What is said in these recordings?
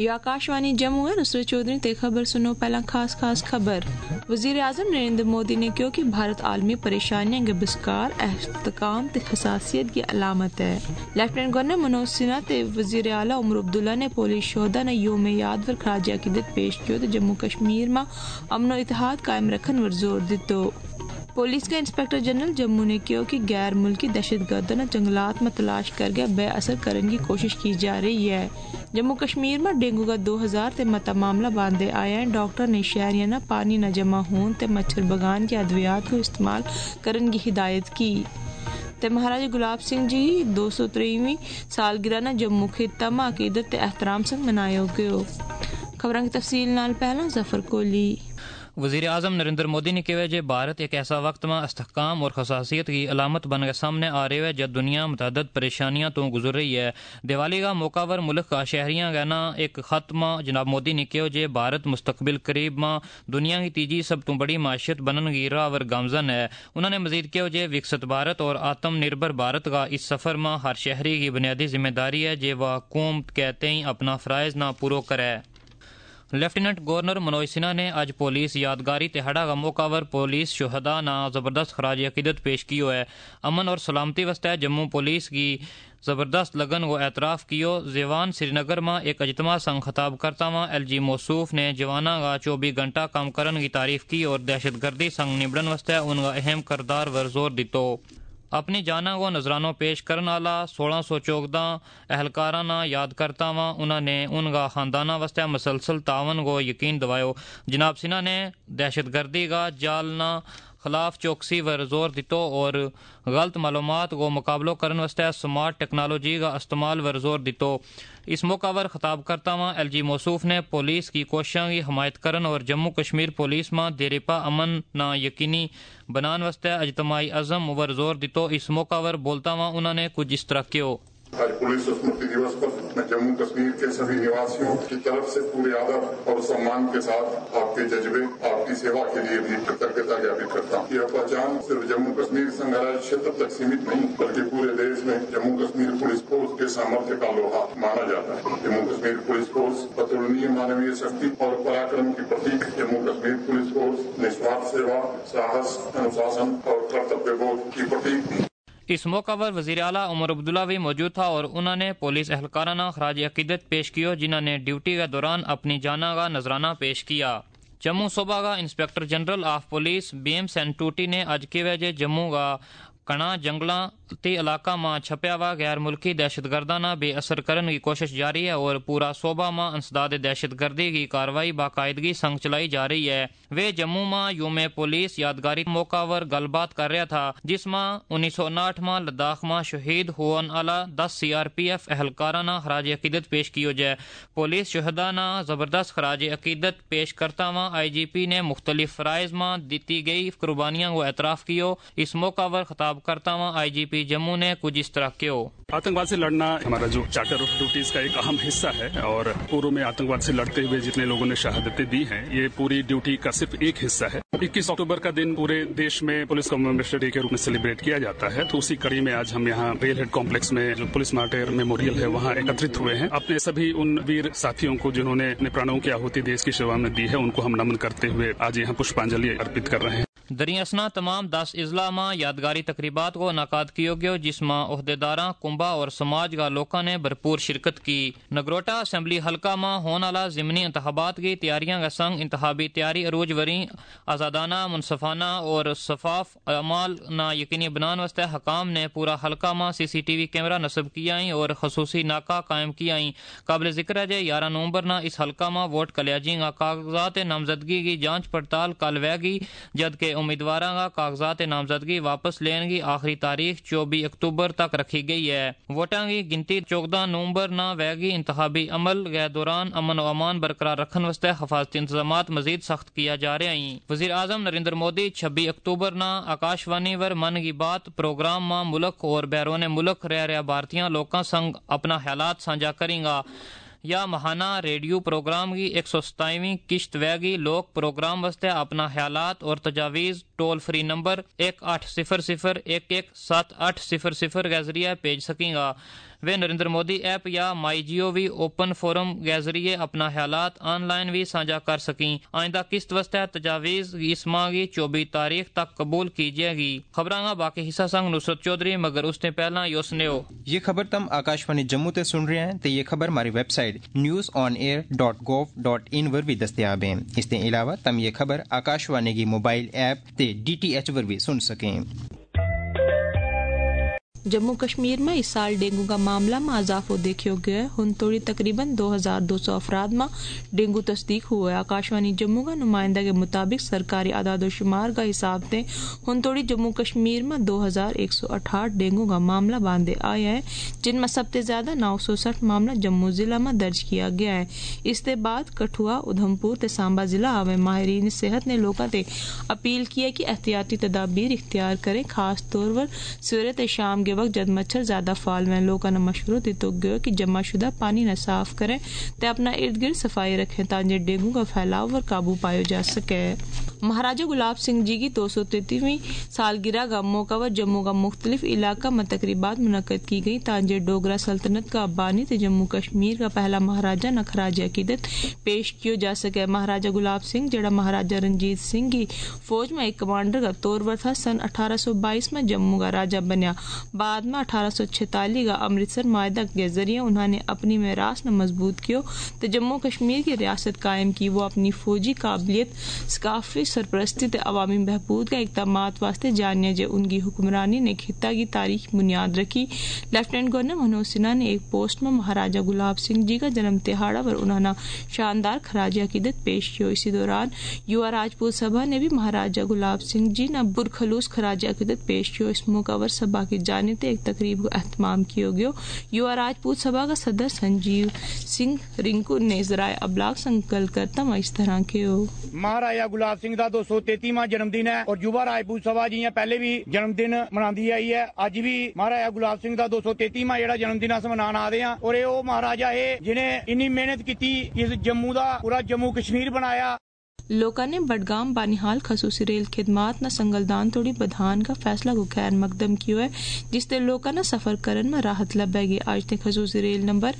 یہ آکاشوانی جموں ہے. نصرت چودھری تے خبر سنو. پہلا خاص خبر. وزیر اعظم نریندر مودی نے کہا کہ بھارت عالمی پریشانیاں کے بسکار استحکام تے حساسیت کی علامت ہے. لیفٹیننٹ گورنر منوج سنہا تے وزیر اعلیٰ عمر عبداللہ نے پولیس شہدا نے یوم یاد ور خراج عقیدت پیش کیو تے جموں کشمیر میں امن و اتحاد قائم رکھن ور زور دتو. پولیس کے انسپکٹر جنرل جموں نے کہا کہ غیر ملکی دہشت گردوں جنگلات میں تلاش کر کے بے اثر کرنے کی کوشش کی جا رہی ہے. جموں کشمیر میں ڈینگو کا 2000 تے متا معاملہ باندھے آیا ہے. ڈاکٹر نے شہریاں نہ پانی نہ جمع ہون تے مچھر بگان کے ادویات کو استعمال کرنے کی ہدایت کی. تے مہاراجا گلاب سنگھ جی 203ویں سالگرہ نہ جموں خطہ میں عقیدت تے احترام سے منایا گیا. خبراں کی تفصیل نال پہلا ظفر کولی. وزیر اعظم نریندر مودی نے کہا کہ بھارت ایک ایسا وقت میں استحکام اور حساسیت کی علامت بن کے سامنے آ رہے ہے جب دنیا متعدد پریشانیاں تو گزر رہی ہے. دیوالی کا موقع پر ملک کا شہریاں گہنا ایک خط میں جناب مودی نے کہا کہ بھارت مستقبل قریب میں دنیا کی تیجی سب تو بڑی معیشت بنن کی راہ ور گامزن ہے. انہوں نے مزید کہا کہ وکست بھارت اور آتم نربھر بھارت کا اس سفر میں ہر شہری کی بنیادی ذمہ داری ہے کہ وہ قوم کہتے ہی اپنا فرائض نہ پورو کرے. لیفٹیننٹ گورنر منوج سنہا نے آج پولیس یادگاری تہاڑا کا موقع پر پولیس شہدا نا زبردست خراج عقیدت پیش کیو ہے. امن اور سلامتی واسطے جموں پولیس کی زبردست لگن کو اعتراف کیو. زیوان سری نگر میں ایک اجتماع سنگ خطاب کرتا ہوا ایل جی موصوف نے جوانوں کا 24 گھنٹہ کام کرن کی تعریف کی اور دہشت گردی سنگ نبڑن واسطے ان کا اہم کردار ور زور دیتو. اپنی جانوں کو نذرانوں پیش کرنے والا 1614 اہلکارانہ یاد کرتا ہوا انہوں نے ان کا خاندانہ واسطے مسلسل تعاون کو یقین دلائیو. جناب سنہا نے دہشت گردی کا جالنا خلاف چوکسی ور زور دیتو اور غلط معلومات کو مقابلہ کرنے واسطے سمارٹ ٹیکنالوجی کا استعمال ور زور دیتو. اس موقع پر خطاب کرتا ہوا ایل جی موصوف نے پولیس کی کوششوں کی حمایت کرن اور جموں کشمیر پولیس میں دیرپا امن نہ یقینی بنان واسطے اجتماعی عزم ور زور دیتو. اس موقع پر بولتا ہوا انہوں نے کچھ اس طرح کیو. آج پولیس اسمرتی دیوس پر میں جموں کشمیر کے سبھی نواسیوں کی طرف سے پورے ادب اور سمان کے ساتھ آپ کے جذبے آپ کی سیوا کے لیے بھی کృتجنتا جاپت کرتا ہوں. یہ پہچان صرف جموں کشمیر سنگھراج چھیتر تک سیمت نہیں بلکہ پورے دیش میں جموں کشمیر پولیس فورس کے سامرتھیہ کا لوہا مانا جاتا ہے. جموں کشمیر پولیس فورس اتلنیہ مانویہ شکتی اور پراکرم کی پرتیک. جموں کشمیر پولیس فورس نسوارتھ سیوا ساہس انوشاسن اور کرتویہ بودھ کی پرتیک. اس موقع پر وزیر اعلیٰ عمر عبداللہ بھی موجود تھا اور انہوں نے پولیس اہلکارانہ خراج عقیدت پیش کیو جنہوں نے ڈیوٹی کے دوران اپنی جانوں کا نذرانہ پیش کیا. جموں صوبہ کا inspector general of police B M سینٹوٹی نے آج کے وجہ جموں کا کنا جنگلاتی علاقہ میں چھپیا ہوا غیر ملکی دہشت گردانہ بے اثر کرنے کی کوشش جاری ہے اور پورا صوبہ میں انسداد دہشت گردی کی کارروائی باقاعدگی سنگ چلائی جا رہی ہے. وہ جموں میں یوم پولیس یادگاری موقع پر گل بات کر رہا تھا جس میں 1959 میں لداخ میں شہید ہون والا 10 CRPF اہلکارانہ خراج عقیدت پیش کیو جائے. پولیس شہدا نا زبردست خراج عقیدت پیش کرتا ہوا آئی جی پی نے مختلف فرائض میں دیتی گئی قربانیاں کو اعتراف کیو. اس موقع پر خطاب کرتا ہوا آئی جی پی جموں نے کچھ اس طرح کیو. آتنکواد سے لڑنا ہمارا جو چارٹر آف ڈیوٹیز کا ایک اہم حصہ ہے اور پورو میں آتنکواد سے لڑتے ہوئے جتنے لوگوں نے شہادتیں دی ہیں یہ پوری ڈیوٹی کا صرف ایک حصہ ہے. 21 اکتوبر کا دن پورے دیش میں پولیس کمیموریشن ڈے کے روپ میں سیلیبریٹ کیا جاتا ہے. تو اسی کڑی میں آج ہم یہاں ریل ہیڈ کمپلیکس میں جو پولیس مارٹیر میموریل ہے وہاں ایکترت ہوئے ہیں. اپنے سبھی ان ویر ساتھیوں کو جنہوں نے اپنے پرانوں کی آہوتی دیش کی سیوا میں دی ہے ان کو ہم نمن کرتے ہوئے آج یہاں پشپانجلی ارپت کر رہے ہیں. دریاسنا تمام 10 اضلاع میں یادگاری تقریبات کو انعقاد کیا گیا جس میں عہدیداراں کنبہ اور سماج کا لوگوں نے بھرپور شرکت کی. نگروٹا اسمبلی حلقہ میں ہونے والا ضمنی انتخابات کی تیاریاں کا سنگ انتخابی تیاری عروج وری آزادانہ منصفانہ اور شفاف اعمال نہ یقینی بنان واسطے حکام نے پورا حلقہ میں CCTV کیمرہ نصب کیا اور خصوصی ناکہ قائم کیا. قابل ذکر ہے 11 نومبر نہ اس حلقہ میں ووٹ کلیاجی کا کاغذات نامزدگی کی جانچ پڑتال کل وے گی جبکہ امیدواراں کا کاغذات نامزدگی واپس لینے کی آخری تاریخ 24 اکتوبر تک رکھی گئی ہے. ووٹاں کی گنتی 14 نومبر نہ ویگی. انتخابی عمل کے دوران امن و امان برقرار رکھنے واسطے حفاظتی انتظامات مزید سخت کیا جا رہے ہیں. وزیر اعظم نریندر مودی 26 اکتوبر نہ آکاشوانی ور من کی بات پروگرام میں ملک اور بیرون ملک رہ رہے بھارتیاں لوگوں سنگ اپنا خیالات سانجھا کریں گا. یا ماہانہ ریڈیو پروگرام کی 127ویں قسط وے گی. لوگ پروگرام واسطے اپنا خیالات اور تجاویز ٹول فری نمبر 1800117800 کے ذریعے بھیج سکیں گا. وہ نریندر مودی ایپ یا مائی GOV اوپن فورم کے ذریعے اپنا خیالات آن لائن بھی سانجھا کر سکیں. آئندہ قسط واسطے تجاویز اس ماہ کی 24 تاریخ تک قبول کیجیے گی. خبراں کا باقی حصہ سنگ نصرت چودھری مگر اس نے پہلا یہ سنو. یہ خبر تم آکاشوانی جموں تے سن رہے ہیں تو یہ خبر ہماری ویب سائٹ newsonair.gov.in پر بھی دستیاب ہے. اس کے علاوہ تم یہ خبر آکاشوانی کی موبائل ایپ تے DTH پر بھی سن سکیں. جموں کشمیر میں اس سال ڈینگو کا معاملہ میں اضافہ دیکھا گیا ہے. ہنتوڑی تقریباً 2200 افراد میں ڈینگو تصدیق ہوا ہے. آکاشوانی جموں کا نمائندہ کے مطابق سرکاری اعداد و شمار کا حساب دیں ہنتوڑی جموں کشمیر میں 2168 ڈینگو کا معاملہ باندھے آیا ہے، جن میں سب سے زیادہ 960 معاملہ جموں ضلع میں درج کیا گیا ہے. اس کے بعد کٹھوا، ادھمپور تے سانبا ضلع میں ماہرین صحت نے لوگوں سے اپیل کی ہے کہ احتیاطی تدابیر اختیار کریں، خاص طور پر سویرے تے شام کے وقت جد مچھر زیادہ فعال میں. لوگوں نے مشورہ دیتے گئے کہ جمع شدہ پانی نہ صاف کریں تے اپنا ارد گرد صفائی رکھیں تاکہ ڈینگو کا پھیلاؤ پر قابو پایا جا سکے. مہاراجہ گلاب سنگھ جی کی 233ویں سالگرہ کا موقع پر جموں کا مختلف علاقہ میں تقریبات منعقد کی گئی تاکہ ڈوگرا سلطنت کا بانی تے جموں کشمیر کا پہلا مہاراجہ نہ خراج عقیدت پیش کیا جا سکے. مہاراجہ گلاب سنگھ جڑا مہاراجہ رنجیت سنگھ کی فوج میں ایک کمانڈر کا طور پر تھا، سن 1822 میں جموں کا راجہ بنیا. بعد میں 1846 کا امرتسر معاہدہ کے ذریعے انہوں نے اپنی میراث نہ مضبوط کیا تو جموں کشمیر کی ریاست قائم کی. وہ اپنی فوجی قابلیت، ثقافتی سرپرستی تے عوامی بہبود کا اقدامات واسطے جانے جے ان کی حکمرانی نے خطہ کی تاریخ بنیاد رکھی. لیفٹیننٹ گورنر منوج سنہا نے ایک پوسٹ میں مہاراجہ گلاب سنگھ جی کا جنم دہاڑا پر انہوں نے شاندار خراج عقیدت پیش کیا. اسی دوران یووا راجپوت سبھا نے بھی مہاراجہ گلاب سنگھ جی نے برخلوص خراج عقیدت پیش کیا. اس موقع پر سبھا کی جانب ایک تقریب کا اہتمام کیا گیا. یووا راجپوت سبھا کا صدر سنجیو سنگھ رنکو نے ذرائع ابلاغ سے گل کرتا میں اس طرح کے مہاراجا گلاب سنگھ کا 233واں جنم دن ہے اور یووا راجپوت سبھا جی پہلے بھی جنم دن مناندی آئی ہے. اج بھی مہاراجا گلاب سنگھ کا 233واں جڑا جنم دن اس منانا آ رہے ہیں اور یہ وہ مہاراجا ہے جنہیں انی محنت کی اس جموں کا پورا جموں کشمیر بنایا. لوکا نے بڈگام بانیحال خصوصی ریل خدمات نہ سنگلدان توڑی بدھان کا فیصلہ کو خیر مقدم کیا ہے جس سے لوکا نہ سفر کرن میں راحت لبے گی. آج تے خصوصی ریل نمبر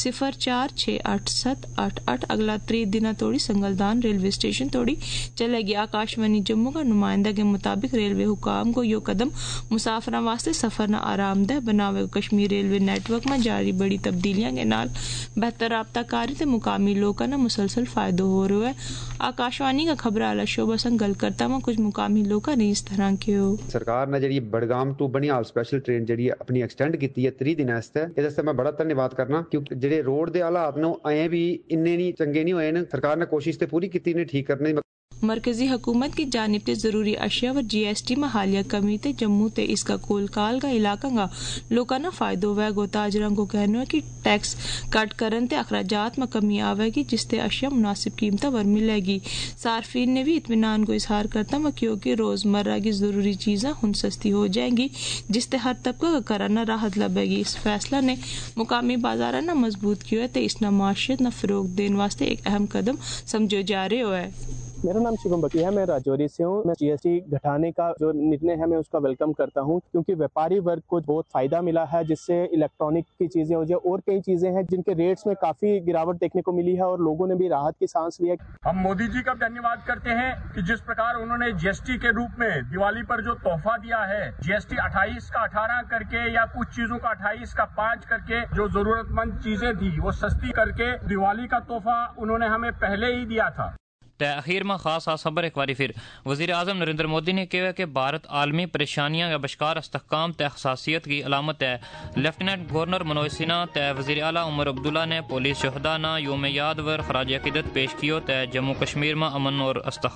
0468788 اگلا 3 دن توڑی سنگلدان ریلوے اسٹیشن توڑی چلے گی. آکاشوانی جموں کا نمائندہ کے مطابق ریلوے حکام کو یہ قدم مسافراں واسطے سفر نہ آرام دہ بناوے. کشمیر ریلوے نیٹ ورک میں جاری بڑی تبدیلیاں کے نال بہتر رابطہ کاری تے مقامی لوکاں نہ مسلسل فائدہ ہو رہا ہے. آکاشوانی کا خبر اعلی شعبہ سے گل کرتا ہوں کچھ مقامی لوگوں نے اس طرح کی سرکار نے جڑی بڑگام تو بنیال سپیشل ٹرین جڑی اپنی ایکسٹینڈ کی ہے 3 دن واسطے یہ میں بڑا دھنیواد کرنا کیونکہ جڑے روڈ دے حالات نو اے بھی اننے نہیں چنگے نہیں ہوئے نے. سرکار نے کوشش تے پوری کیتی نے ٹھیک کرنے. مرکزی حکومت کی جانب سے ضروری اشیاء و GST میں حالیہ کمی تے جموں تے اس کا کول کال کا علاقہ گا لوکاں نہ فائدہ ہوئے گو. تاجراں کو کہنا ہے کہ ٹیکس کٹ کرن تے اخراجات میں کمی آوے گی جس تے اشیاء مناسب قیمتوں پر ملے گی. صارفین نے بھی اطمینان کو اظہار کرتا ہے کیونکہ روزمرہ کی ضروری چیزیں ہن سستی ہو جائیں گی جس تے ہر طبقہ کا کرانا راحت لبے گی. اس فیصلہ نے مقامی بازاراں نہ مضبوط کیا ہے تے اس نہ معاشیت نہ فروغ دین واسطے ایک اہم قدم سمجھو جا رہے ہوئے. میرا نام شیوم بکی ہے، میں راجوری سے ہوں. میں GST گھٹانے کا جو نرنے ہے میں اس کا ویلکم کرتا ہوں کیونکہ ویپاری ورگ کو بہت فائدہ ملا ہے جس سے الیکٹرانک کی چیزیں ہو جائے اور کئی چیزیں ہیں جن کے ریٹس میں کافی گراوٹ دیکھنے کو ملی ہے اور لوگوں نے بھی راحت کی سانس لیا. ہم مودی جی کا دھنیواد کرتے ہیں کہ جس پرکار انہوں نے GST کے روپ میں دیوالی پر جو تحفہ دیا ہے GST 28 کا 18 کر کے یا کچھ چیزوں کا 28 کا 5 کر کے جو ضرورت مند چیزیں تھی وہ سستی کر کے دیوالی کا تحفہ انہوں نے ہمیں پہلے ہی دیا تھا. اخیر میں خاص خبر ایک باری پھر وزیر اعظم نریندر مودی نے کہا کہ بھارت عالمی پریشانیاں کا بشکار استحکام تے خصاصیت کی علامت ہے. لیفٹیننٹ گورنر منوج سنہا تے وزیر اعلیٰ عمر عبداللہ نے پولیس شہداء نہ یوم یاد ور خراج عقیدت پیش کیو تے جموں کشمیر میں امن اور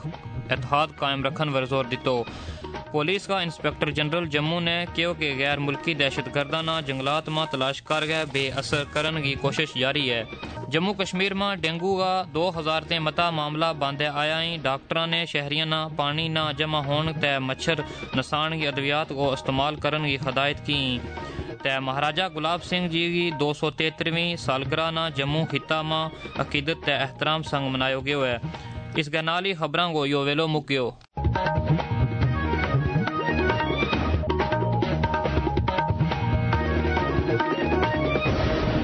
اتحاد قائم رکھن ور زور دیتو. پولیس کا انسپکٹر جنرل جموں نے کہو کہ غیر ملکی دہشت گردانہ جنگلات میں تلاش کر گئے بے اثر کرن کی کوشش جاری ہے. جموں کشمیر میں ڈینگو کا 2000 تے متا معاملہ باندھے آیا ہی. ڈاکٹراں نے شہریاں نہ پانی نہ جمع ہون تے مچھر نسان کی ادویات کو استعمال کرن کی ہدایت کی. تے مہاراجہ گلاب سنگھ جی کی 273ویں سالگرہ نہ جموں خطہ میں عقیدت تے احترام سنگ منایا گیا ہے. اس کے نال ہی خبراں کو یو ویلو مکیو. है।